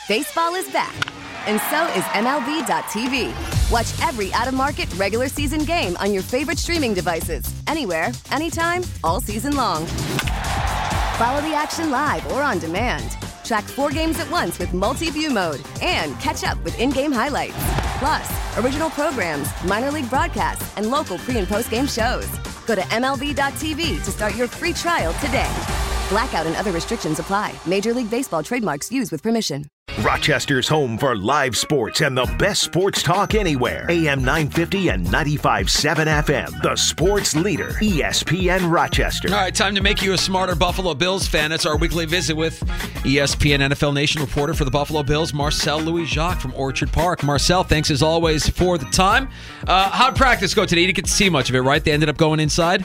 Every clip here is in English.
Baseball is back, and so is MLB.tv. Watch every out-of-market regular season game on your favorite streaming devices, anywhere, anytime, all season long. Follow the action live or on demand. Track 4 games at once with multi-view mode and catch up with in-game highlights. Plus, original programs, minor league broadcasts, and local pre- and post-game shows. Go to MLB.tv to start your free trial today. Blackout and other restrictions apply. Major League Baseball trademarks used with permission. Rochester's home for live sports and the best sports talk anywhere. AM 950 and 95.7 FM. The sports leader, ESPN Rochester. All right, time to make you a smarter Buffalo Bills fan. It's our weekly visit with ESPN NFL Nation reporter for the Buffalo Bills, Marcel Louis-Jacques from Orchard Park. Marcel, thanks as always for the time. How'd practice go today? You didn't get to see much of it, right? They ended up going inside?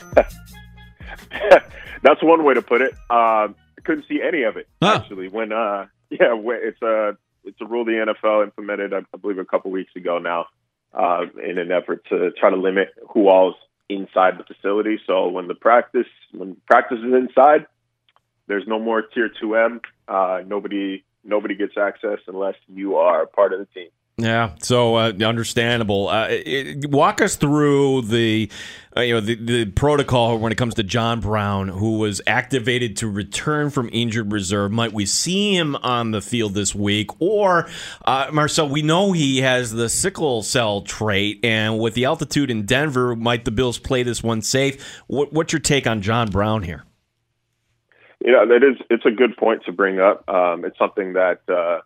That's one way to put it. Couldn't see any of it, actually. It's a rule the NFL implemented, I believe, a couple weeks ago now, in an effort to try to limit who all's inside the facility. So when practice is inside, there's no more Tier 2M. Nobody gets access unless you are part of the team. Yeah, so understandable. Walk us through the protocol when it comes to John Brown, who was activated to return from injured reserve. Might we see him on the field this week? Or, Marcel, we know he has the sickle cell trait, and with the altitude in Denver, might the Bills play this one safe? What's your take on John Brown here? Yeah, it's a good point to bring up. It's something that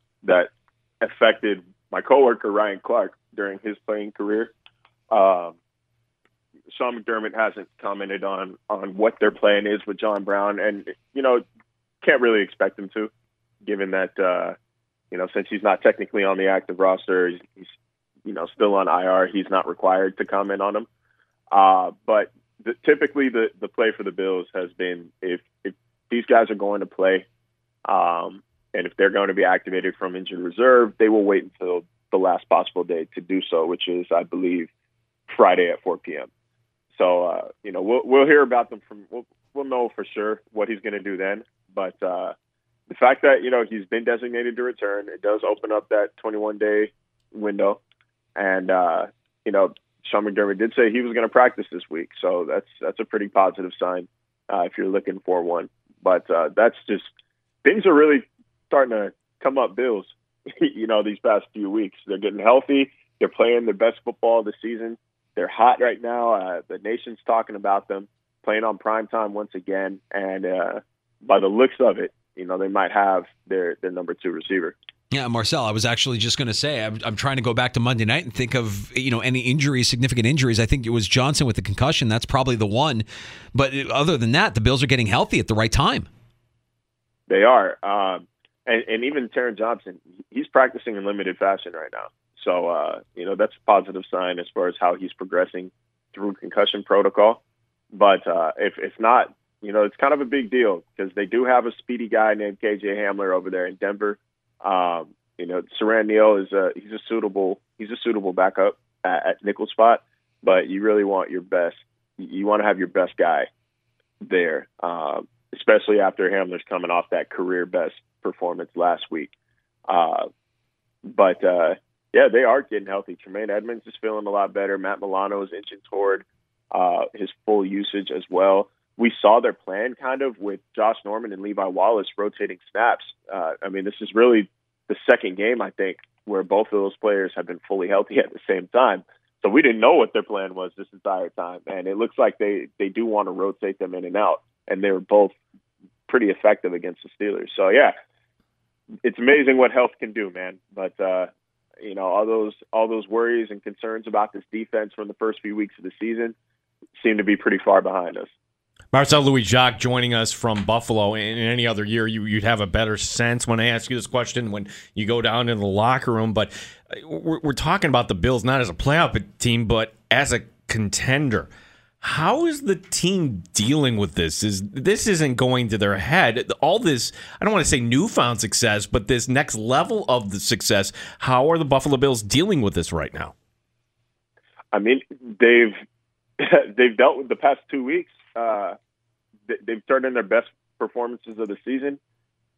affected my coworker Ryan Clark during his playing career. Sean McDermott hasn't commented on what their plan is with John Brown, and can't really expect him to, given that since he's not technically on the active roster, he's still on IR. He's not required to comment on him. But typically the play for the Bills has been if these guys are going to play. And if they're going to be activated from injured reserve, they will wait until the last possible day to do so, which is, I believe, Friday at 4 p.m. So, we'll hear about them we'll know for sure what he's going to do then. But the fact that, he's been designated to return, it does open up that 21-day window. And, Sean McDermott did say he was going to practice this week. So that's a pretty positive sign if you're looking for one. But that's just – things are really – starting to come up Bills, these past few weeks. They're getting healthy. They're playing their best football of the season. They're hot right now. The nation's talking about them, playing on primetime once again. And by the looks of it, they might have their number 2 receiver. Yeah, Marcel, I was actually just going to say, I'm trying to go back to Monday night and think of, any injuries, significant injuries. I think it was Johnson with the concussion. That's probably the one. But other than that, the Bills are getting healthy at the right time. They are. And even Taron Johnson, he's practicing in limited fashion right now. So, that's a positive sign as far as how he's progressing through concussion protocol. But if not, it's kind of a big deal because they do have a speedy guy named KJ Hamler over there in Denver. Siran Neal he's a suitable backup at nickel spot, but you really want your best. You want to have your best guy there, especially after Hamler's coming off that career best performance last week. But they are getting healthy. Tremaine Edmonds is feeling a lot better. Matt Milano is inching toward his full usage as well. We saw their plan kind of with Josh Norman and Levi Wallace rotating snaps. This is really the second game, I think, where both of those players have been fully healthy at the same time. So we didn't know what their plan was this entire time. And it looks like they do want to rotate them in and out. And they were both pretty effective against the Steelers. So, yeah. It's amazing what health can do, man. But all those worries and concerns about this defense from the first few weeks of the season seem to be pretty far behind us. Marcel Louis-Jacques joining us from Buffalo. In any other year, you'd have a better sense when I ask you this question when you go down into the locker room. But we're talking about the Bills not as a playoff team, but as a contender. How is the team dealing with this? This isn't going to their head. All this, I don't want to say newfound success, but this next level of the success, how are the Buffalo Bills dealing with this right now? They've dealt with the past 2 weeks. They've turned in their best performances of the season.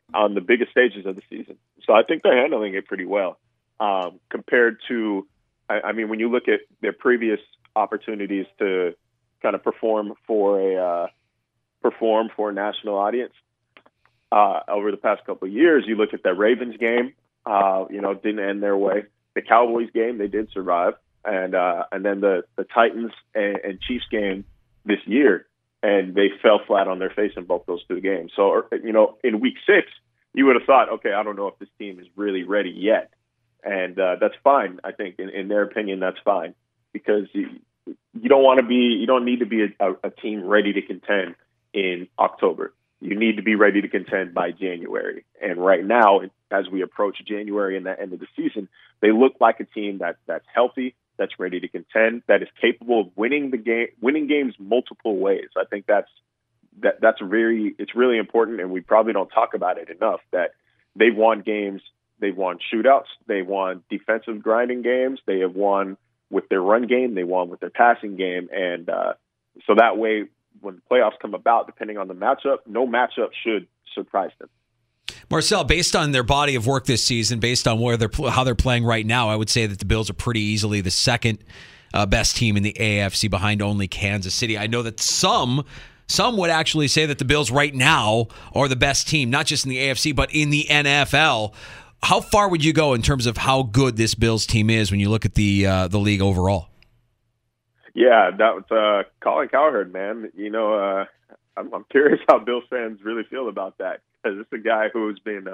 on the biggest stages of the season. So I think they're handling it pretty well compared to, I mean, when you look at their previous opportunities to kind of perform for a national audience over the past couple of years, you look at that Ravens game, didn't end their way. The Cowboys game, they did survive. And then the Titans and Chiefs game this year, and they fell flat on their face in both those two games. So, in week 6, you would have thought, okay, I don't know if this team is really ready yet. And that's fine. I think in their opinion, that's fine, because you don't need to be a team ready to contend in October. You need to be ready to contend by January. And right now, as we approach January and the end of the season, they look like a team that's healthy, that's ready to contend, that is capable of winning games multiple ways. I think it's really important, and we probably don't talk about it enough, that they've won games, they've won shootouts, they won defensive grinding games, they have won with their run game, they won with their passing game, and so that way, when the playoffs come about, depending on the matchup, no matchup should surprise them. Marcel, based on their body of work this season, based on how they're playing right now, I would say that the Bills are pretty easily the second best team in the AFC, behind only Kansas City. I know that some would actually say that the Bills right now are the best team, not just in the AFC, but in the NFL. How far would you go in terms of how good this Bills team is when you look at the league overall? Yeah, that was Colin Cowherd, man. I'm curious how Bills fans really feel about that, because it's a guy who's been,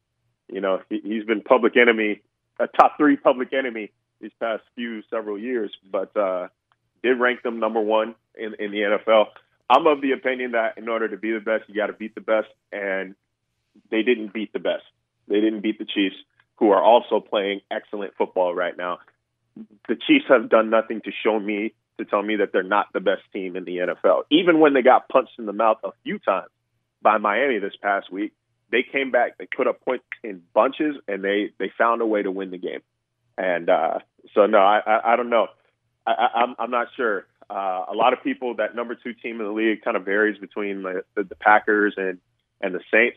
he's been public enemy, a top 3 public enemy these past several years, but did rank them number 1 in the NFL. I'm of the opinion that in order to be the best, you got to beat the best, and they didn't beat the best. They didn't beat the Chiefs, who are also playing excellent football right now. The Chiefs have done nothing to tell me that they're not the best team in the NFL. Even when they got punched in the mouth a few times by Miami this past week, they came back, they put up points in bunches, and they found a way to win the game. And so, no, I don't know. I'm not sure. A lot of people, that number 2 team in the league kind of varies between the Packers and the Saints.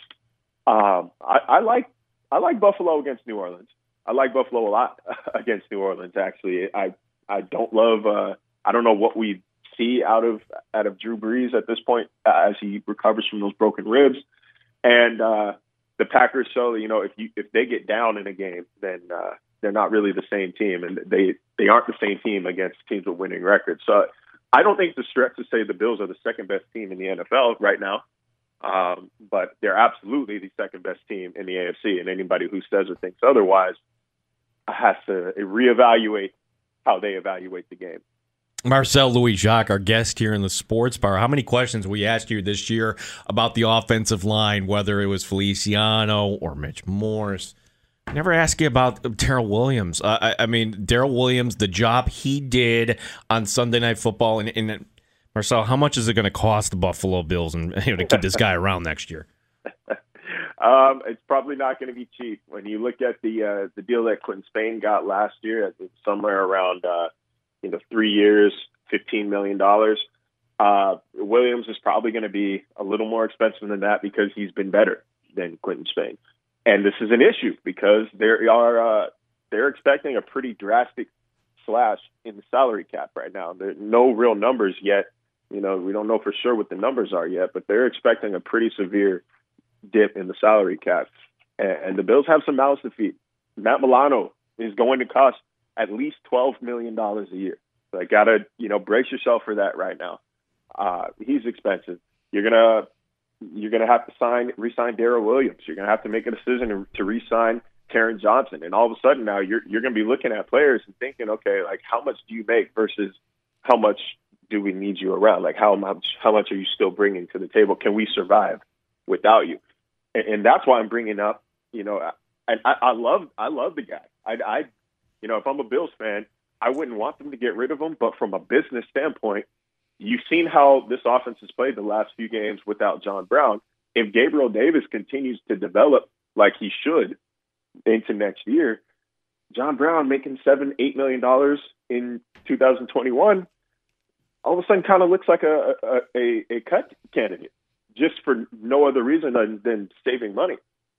I like Buffalo against New Orleans. I like Buffalo a lot against New Orleans, actually. I don't love I don't know what we see out of Drew Brees at this point as he recovers from those broken ribs. And the Packers show that, if they get down in a game, then they're not really the same team, and they aren't the same team against teams with winning records. So I don't think it's a stretch to say the Bills are the second best team in the NFL right now, but they're absolutely the second best team in the AFC, and anybody who says or thinks otherwise has to reevaluate how they evaluate the game. Marcel Louis-Jacques, our guest here in the Sports Bar. How many questions we asked you this year about the offensive line, whether it was Feliciano or Mitch Morse? Never asked you about Darrell Williams. I mean, Darrell Williams, the job he did on Sunday Night Football. And Marcel, how much is it going to cost the Buffalo Bills to keep this guy around next year? It's probably not going to be cheap. When you look at the deal that Quentin Spain got last year, I think somewhere around 3 years, $15 million. Williams is probably going to be a little more expensive than that because he's been better than Quentin Spain. And this is an issue because they're expecting a pretty drastic slash in the salary cap right now. There's no real numbers yet. We don't know for sure what the numbers are yet, but they're expecting a pretty severe dip in the salary cap. And the Bills have some mouths to feed. Matt Milano is going to cost at least $12 million a year. So I got to, brace yourself for that right now. He's expensive. You're going to have to re-sign Darrell Williams. You're going to have to make a decision to re-sign Taron Johnson. And all of a sudden now you're going to be looking at players and thinking, okay, like how much do you make versus how much do we need you around? Like how much are you still bringing to the table? Can we survive without you? And that's why I'm bringing up, and I love the guy. If I'm a Bills fan, I wouldn't want them to get rid of him. But from a business standpoint, you've seen how this offense has played the last few games without John Brown. If Gabriel Davis continues to develop like he should into next year, John Brown making $7-8 million in 2021, all of a sudden kind of looks like a cut candidate just for no other reason than saving money.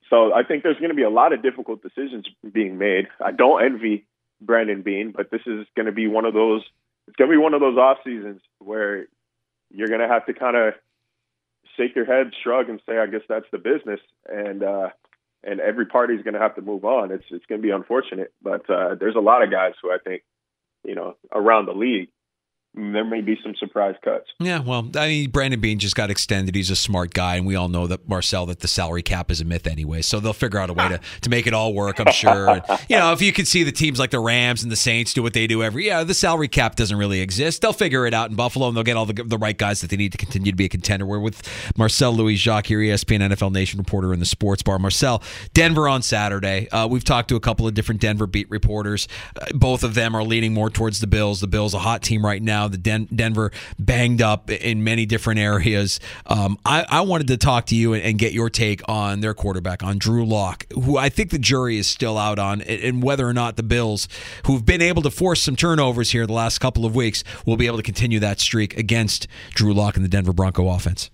So I think there's going to be a lot of difficult decisions being made. I don't envy Brandon Beane, but this is going to be one of those. It's going to be one of those off seasons where you're going to have to kind of shake your head, shrug, and say, "I guess that's the business." And every party's going to have to move on. It's going to be unfortunate, but there's a lot of guys who I think, around the league, there may be some surprise cuts. Yeah, well, I mean, Brandon Beane just got extended. He's a smart guy, and we all know that, Marcel, that the salary cap is a myth anyway. So they'll figure out a way to make it all work, I'm sure. And, if you can see the teams like the Rams and the Saints do what they do the salary cap doesn't really exist. They'll figure it out in Buffalo, and they'll get all the right guys that they need to continue to be a contender. We're with Marcel Louis-Jacques here, ESPN NFL Nation reporter in the Sports Bar. Marcel, Denver on Saturday. We've talked to a couple of different Denver beat reporters. Both of them are leaning more towards the Bills. The Bills, a hot team right now. The Denver banged up in many different areas. I wanted to talk to you and get your take on their quarterback, on Drew Lock, who I think the jury is still out on, and whether or not the Bills, who've been able to force some turnovers here the last couple of weeks, will be able to continue that streak against Drew Lock and the Denver Bronco offense.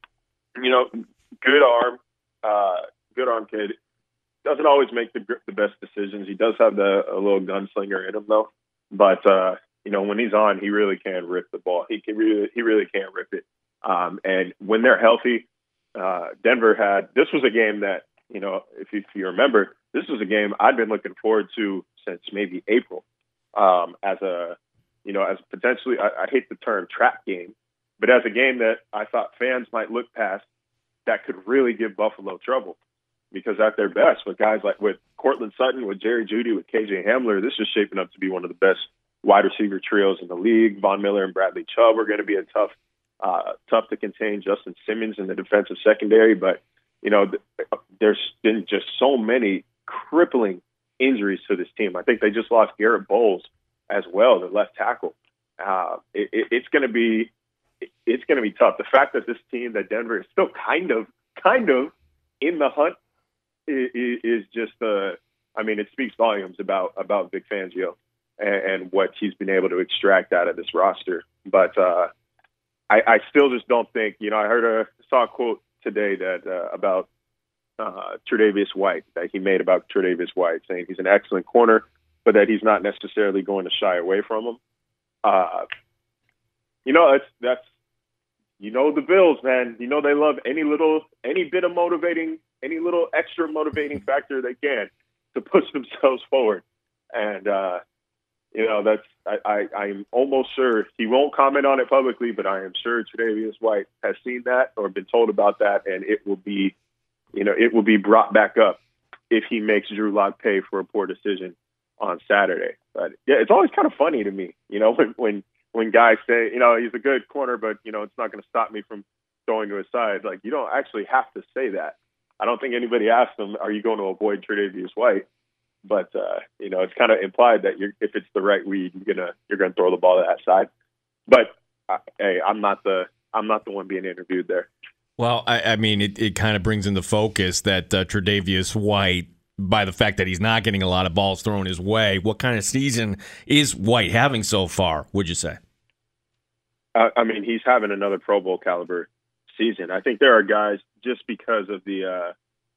Good arm kid. Doesn't always make the best decisions. He does have a little gunslinger in him, though. But when he's on, he really can rip the ball. He really can rip it. And when they're healthy, Denver this was a game that, if you remember, this was a game I'd been looking forward to since maybe April, as potentially, I hate the term trap game, but as a game that I thought fans might look past that could really give Buffalo trouble. Because at their best, with guys like with Cortland Sutton, with Jerry Jeudy, with KJ Hamler, this is shaping up to be one of the best wide receiver trios in the league. Von Miller and Bradley Chubb are going to be a tough to contain. Justin Simmons in the defensive secondary, but there's been just so many crippling injuries to this team. I think they just lost Garrett Bowles as well, the left tackle. It's going to be tough. The fact that this team, that Denver, is still kind of in the hunt is just it speaks volumes about Vic Fangio and what he's been able to extract out of this roster. But I still just don't think, I saw a quote today that about Tre'Davious White, that he made about Tre'Davious White, saying he's an excellent corner, but that he's not necessarily going to shy away from him. That's the Bills, man. They love any little extra motivating factor they can to push themselves forward. And, I'm almost sure he won't comment on it publicly, but I am sure Tre'Davious White has seen that or been told about that. And it will be brought back up if he makes Drew Lock pay for a poor decision on Saturday. But yeah, it's always kind of funny to me, when guys say, he's a good corner, but, it's not going to stop me from going to his side. Like, you don't actually have to say that. I don't think anybody asked him, are you going to avoid Tre'Davious White? But, it's kind of implied that if it's the right read, you're gonna throw the ball to that side. But, hey, I'm not the one being interviewed there. Well, it kind of brings into focus that Tre'Davious White, by the fact that he's not getting a lot of balls thrown his way, what kind of season is White having so far, would you say? He's having another Pro Bowl caliber season. I think there are guys just because of the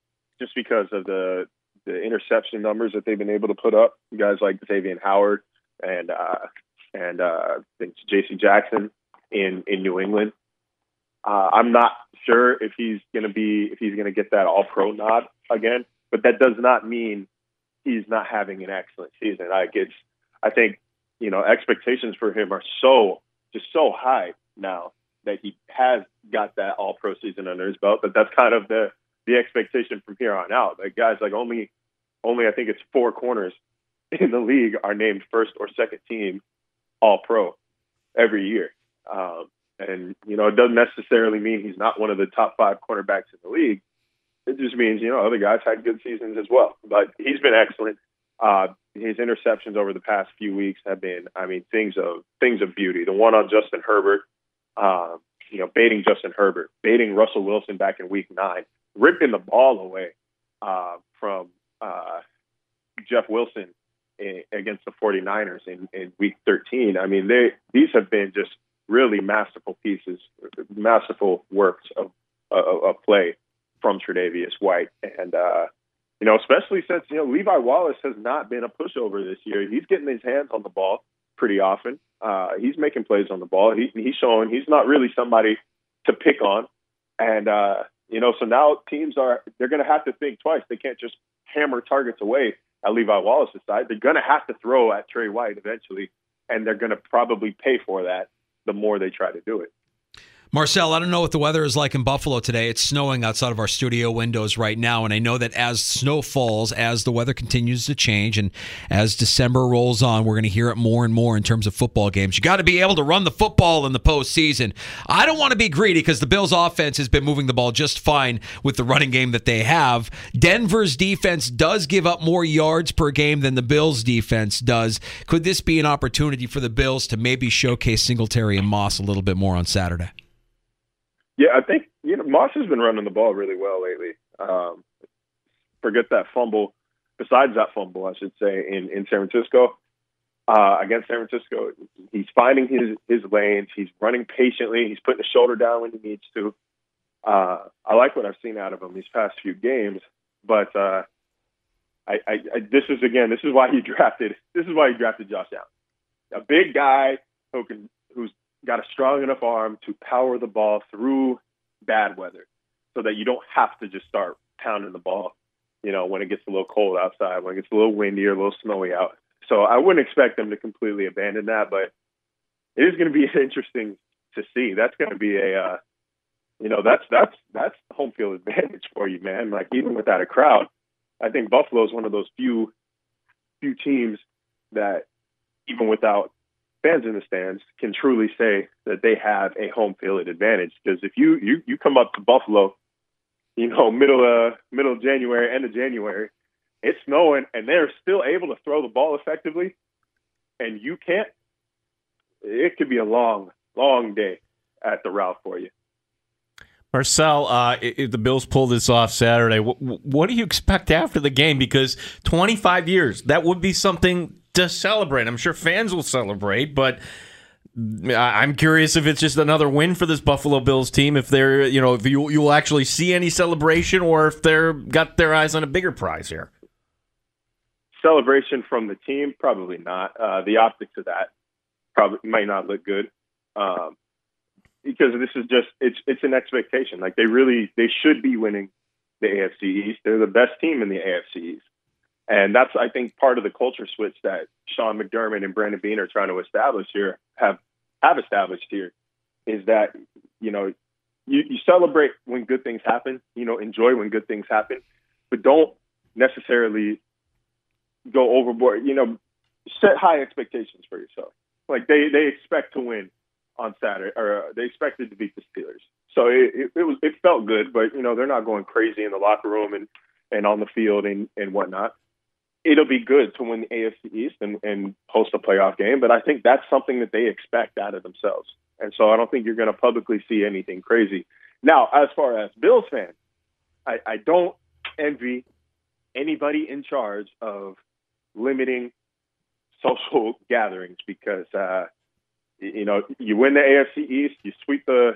interception numbers that they've been able to put up. Guys like Xavier Howard and I think J.C. Jackson in New England. I'm not sure if he's going to get that All-Pro nod again, but that does not mean he's not having an excellent season. I think expectations for him are so high now that he has got that All-Pro season under his belt. But that's kind of the expectation from here on out. Like guys like only I think it's 4 corners in the league are named first or second team All-Pro every year. And it doesn't necessarily mean he's not one of the top 5 cornerbacks in the league. It just means, other guys had good seasons as well. But he's been excellent. His interceptions over the past few weeks have been, things of beauty. The one on Justin Herbert, baiting Justin Herbert, baiting Russell Wilson back in week 9, ripping the ball away from Jeff Wilson against the 49ers in week 13. These have been just really masterful pieces, masterful works of play from Tre'Davious White. And, especially since, Levi Wallace has not been a pushover this year. He's getting his hands on the ball pretty often. He's making plays on the ball. He's showing he's not really somebody to pick on. And, so now teams they're going to have to think twice. They can't just hammer targets away at Levi Wallace's side. They're going to have to throw at Trey White eventually, and they're going to probably pay for that the more they try to do it. Marcel, I don't know what the weather is like in Buffalo today. It's snowing outside of our studio windows right now, and I know that as snow falls, as the weather continues to change, and as December rolls on, we're going to hear it more and more in terms of football games. You got to be able to run the football in the postseason. I don't want to be greedy because the Bills' offense has been moving the ball just fine with the running game that they have. Denver's defense does give up more yards per game than the Bills' defense does. Could this be an opportunity for the Bills to maybe showcase Singletary and Moss a little bit more on Saturday? Yeah, I think, Moss has been running the ball really well lately. Forget that fumble. Besides that fumble, I should say, in San Francisco, against San Francisco, he's finding his lanes. He's running patiently. He's putting the shoulder down when he needs to. I like what I've seen out of him these past few games, but this is why he drafted Josh Allen, a big guy who's got a strong enough arm to power the ball through bad weather so that you don't have to just start pounding the ball, when it gets a little cold outside, when it gets a little windy or a little snowy out. So I wouldn't expect them to completely abandon that, but it is going to be interesting to see. That's going to be that's home field advantage for you, man. Like, even without a crowd, I think Buffalo is one of those few teams that, even without fans in the stands, can truly say that they have a home field advantage. Because if you come up to Buffalo, middle of January, end of January, it's snowing, and they're still able to throw the ball effectively, and you can't, it could be a long, long day at the Ralph for you. Marcel, if the Bills pull this off Saturday, what do you expect after the game? Because 25 years, that would be something to celebrate. I'm sure fans will celebrate, but I'm curious if it's just another win for this Buffalo Bills team, if they're, if you'll actually see any celebration, or if they're got their eyes on a bigger prize here. Celebration from the team, probably not. The optics of that probably might not look good, because this is just it's an expectation. Like, they should be winning the AFC East. They're the best team in the AFC East. And that's, I think, part of the culture switch that Sean McDermott and Brandon Beane are trying to establish here, have established here, is that, you celebrate when good things happen, enjoy when good things happen, but don't necessarily go overboard, set high expectations for yourself. Like, they expect to win on Saturday, or they expected to beat the Steelers. So it felt good, but, they're not going crazy in the locker room and on the field and whatnot. It'll be good to win the AFC East and host a playoff game, but I think that's something that they expect out of themselves. And so I don't think you're going to publicly see anything crazy. Now, as far as Bills fans, I don't envy anybody in charge of limiting social gatherings, because, you win the AFC East, you sweep the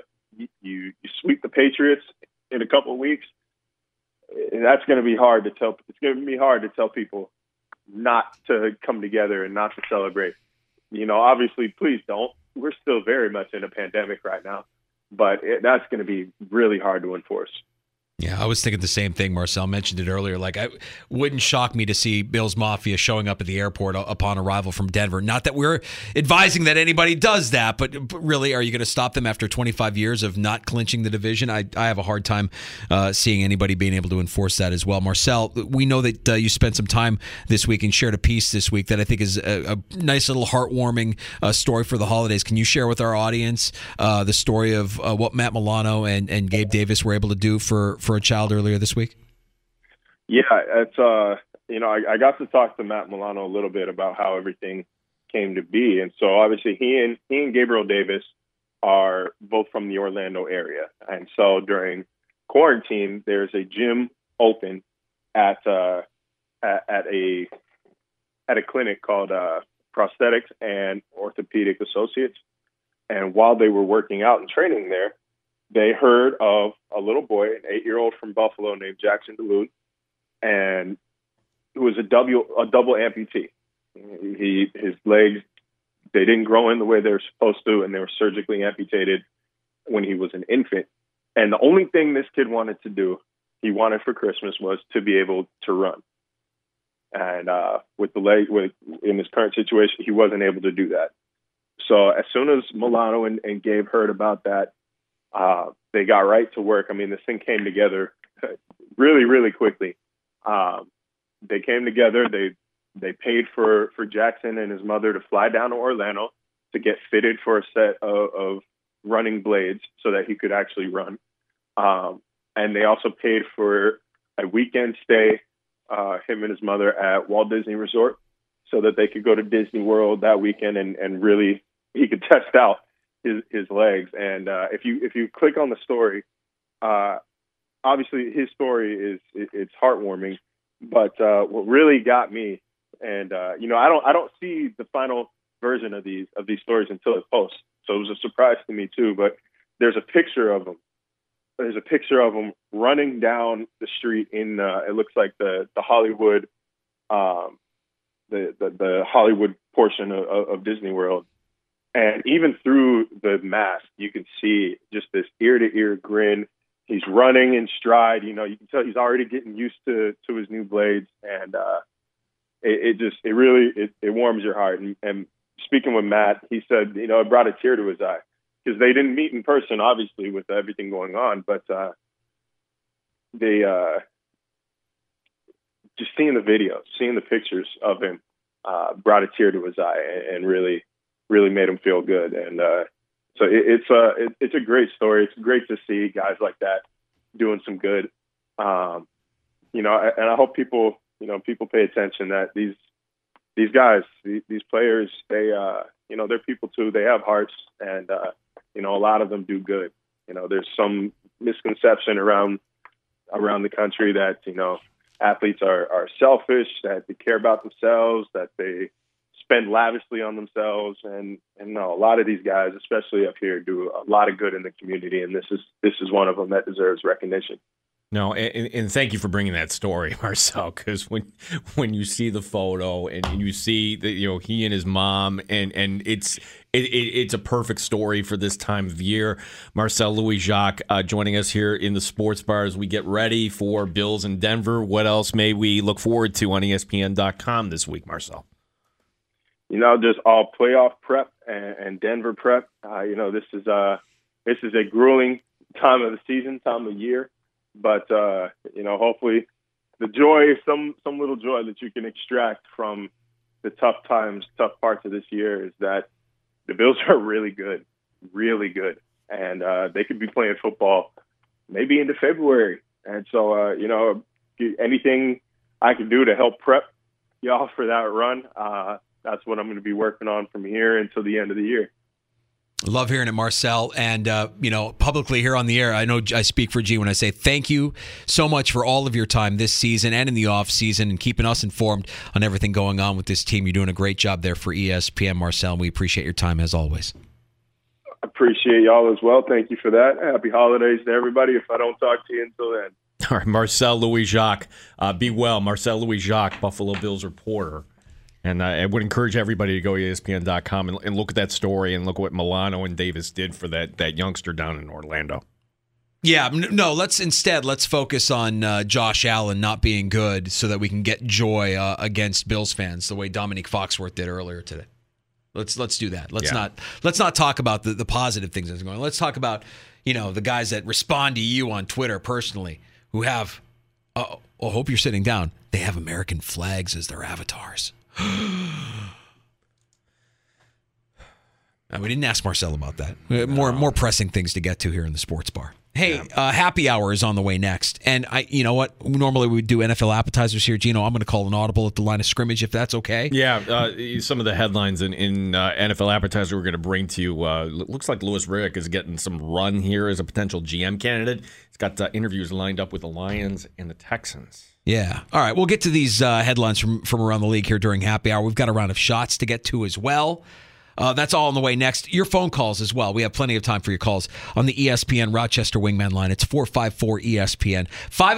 Patriots in a couple of weeks. That's going to be hard to tell. It's going to be hard to tell people not to come together and not to celebrate. Obviously, please don't. We're still very much in a pandemic right now, but that's going to be really hard to enforce. Yeah, I was thinking the same thing. Marcel mentioned it earlier. Like, it wouldn't shock me to see Bills Mafia showing up at the airport upon arrival from Denver. Not that we're advising that anybody does that, but really, are you going to stop them after 25 years of not clinching the division? I have a hard time seeing anybody being able to enforce that as well. Marcel, we know that you spent some time this week and shared a piece this week that I think is a nice little heartwarming story for the holidays. Can you share with our audience the story of what Matt Milano and Gabe Davis were able to do for a child earlier this week? Yeah, it's I got to talk to Matt Milano a little bit about how everything came to be, and so obviously he and Gabriel Davis are both from the Orlando area, and so during quarantine, there's a gym open at a clinic called Prosthetics and Orthopedic Associates, and while they were working out and training there, they heard of a little boy, an 8-year-old from Buffalo named Jackson DeLune, and who was a double amputee. His legs, they didn't grow in the way they were supposed to, and they were surgically amputated when he was an infant. And the only thing this kid wanted to do, he wanted for Christmas, was to be able to run. And with the leg, in his current situation, he wasn't able to do that. So as soon as Milano and Gabe heard about that, they got right to work. I mean, this thing came together really, really quickly. They came together. They paid for Jackson and his mother to fly down to Orlando to get fitted for a set of running blades so that he could actually run. And they also paid for a weekend stay, him and his mother, at Walt Disney Resort so that they could go to Disney World that weekend and really he could test out his legs. And if you click on the story, obviously his story it's heartwarming. But what really got me, and I don't see the final version of these stories until it posts, so it was a surprise to me too. But there's a picture of him. There's a picture of him running down the street in it looks like the Hollywood, the Hollywood portion of Disney World, and even through the mask, you can see just this ear-to-ear grin. He's running in stride. You can tell he's already getting used to his new blades, and it really warms your heart. And speaking with Matt, he said, it brought a tear to his eye because they didn't meet in person, obviously, with everything going on. But they just seeing the videos, seeing the pictures of him, brought a tear to his eye and really, really made him feel good. And so it's a great story. It's great to see guys like that doing some good. And I hope people pay attention that these guys, these players, they're people too. They have hearts, and a lot of them do good. There's some misconception around the country that athletes are selfish, that they care about themselves, that they spend lavishly on themselves, and no, a lot of these guys, especially up here, do a lot of good in the community, and this is one of them that deserves recognition. No, and thank you for bringing that story, Marcel, because when you see the photo and you see that he and his mom, and it's a perfect story for this time of year. Marcel Louis-Jacques joining us here in the Sports Bar as we get ready for Bills in Denver. What else may we look forward to on ESPN.com this week, Marcel? Just all playoff prep and Denver prep. This is a grueling time of the season, time of year. But, hopefully the joy, some little joy that you can extract from the tough parts of this year is that the Bills are really good. And they could be playing football maybe into February. And so, anything I can do to help prep y'all for that run, that's what I'm going to be working on from here until the end of the year. Love hearing it, Marcel. And, publicly here on the air, I know I speak for G when I say thank you so much for all of your time this season and in the off season and keeping us informed on everything going on with this team. You're doing a great job there for ESPN, Marcel, and we appreciate your time as always. Appreciate y'all as well. Thank you for that. Happy holidays to everybody if I don't talk to you until then. All right, Marcel Louis-Jacques. Be well. Marcel Louis-Jacques, Buffalo Bills reporter. And I would encourage everybody to go to ESPN.com and look at that story and look at what Milano and Davis did for that youngster down in Orlando. Yeah, no, let's focus on Josh Allen not being good so that we can get joy against Bills fans the way Dominique Foxworth did earlier today. Let's do that. Let's not talk about the positive things that's going on. Let's talk about, the guys that respond to you on Twitter personally who have I hope you're sitting down. They have American flags as their avatars. We didn't ask Marcel about that. More pressing things to get to here in the Sports Bar. Hey, happy hour is on the way next. And you know what? Normally we do NFL appetizers here. Gino, I'm going to call an audible at the line of scrimmage if that's okay. Yeah, some of the headlines in NFL appetizer we're going to bring to you. Looks like Louis Riddick is getting some run here as a potential GM candidate. He's got interviews lined up with the Lions and the Texans. Yeah. All right. We'll get to these headlines from around the league here during happy hour. We've got a round of shots to get to as well. That's all on the way next. Your phone calls as well. We have plenty of time for your calls on the ESPN Rochester Wingman line. It's 454-ESPN.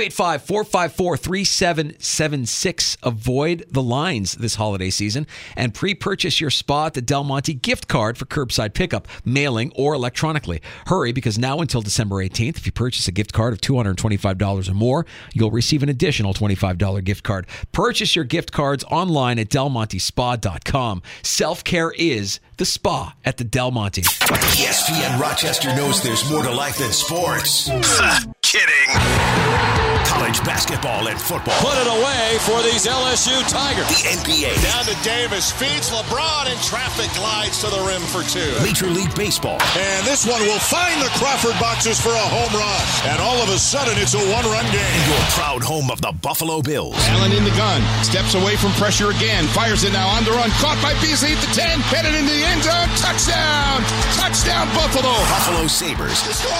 585-454-3776. Avoid the lines this holiday season and pre-purchase your spot at the Del Monte gift card for curbside pickup, mailing, or electronically. Hurry, because now until December 18th, if you purchase a gift card of $225 or more, you'll receive an additional $25 gift card. Purchase your gift cards online at delmontespa.com. Self-care is the spa at the Del Monte. ESPN Rochester knows there's more to life than sports. Kidding. College basketball and football. Put it away for these LSU Tigers. The NBA. Down to Davis, feeds LeBron, and traffic glides to the rim for two. Major League Baseball. And this one will find the Crawford boxes for a home run. And all of a sudden, it's a one-run game. And your proud home of the Buffalo Bills. Allen in the gun. Steps away from pressure again. Fires it now on the run. Caught by Beasley at the 10. Headed into the end zone. Touchdown. Touchdown, Buffalo. Buffalo Sabres.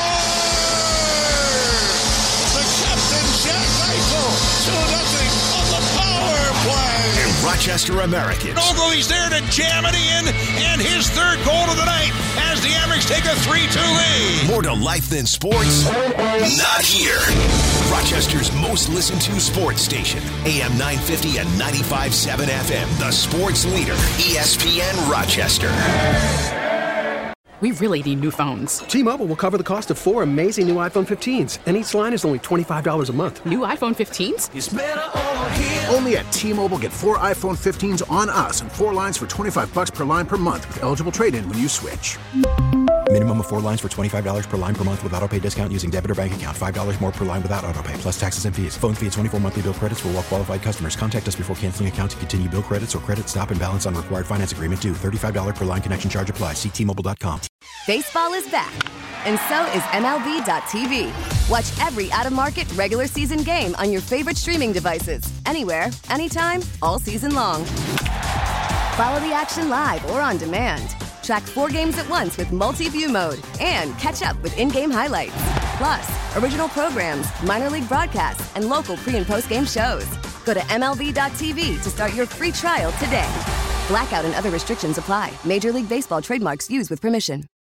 Jack Eichel, 2-0 on the power play. And Rochester Americans. Although he's there to jam it in, and his third goal of the night as the Amerks take a 3-2 lead. More to life than sports? Not here. Rochester's most listened to sports station, AM 950 and 95.7 FM, the sports leader, ESPN Rochester. We really need new phones. T-Mobile will cover the cost of 4 amazing new iPhone 15s, and each line is only $25 a month. New iPhone 15s? It's better over here. Only at T-Mobile, get 4 iPhone 15s on us and 4 lines for $25 per line per month with eligible trade-in when you switch. Minimum of 4 lines for $25 per line per month with autopay discount using debit or bank account. $5 more per line without autopay, plus taxes and fees. Phone fee at 24 monthly bill credits for well-qualified customers. Contact us before canceling account to continue bill credits or credit stop and balance on required finance agreement due. $35 per line connection charge applies. See T-Mobile.com. Baseball is back, and so is MLB.tv. Watch every out-of-market regular season game on your favorite streaming devices, anywhere, anytime, all season long. Follow the action live or on demand. Track 4 games at once with multi-view mode and catch up with in-game highlights. Plus, original programs, minor league broadcasts, and local pre- and post-game shows. Go to MLB.tv to start your free trial today. Blackout and other restrictions apply. Major League Baseball trademarks used with permission.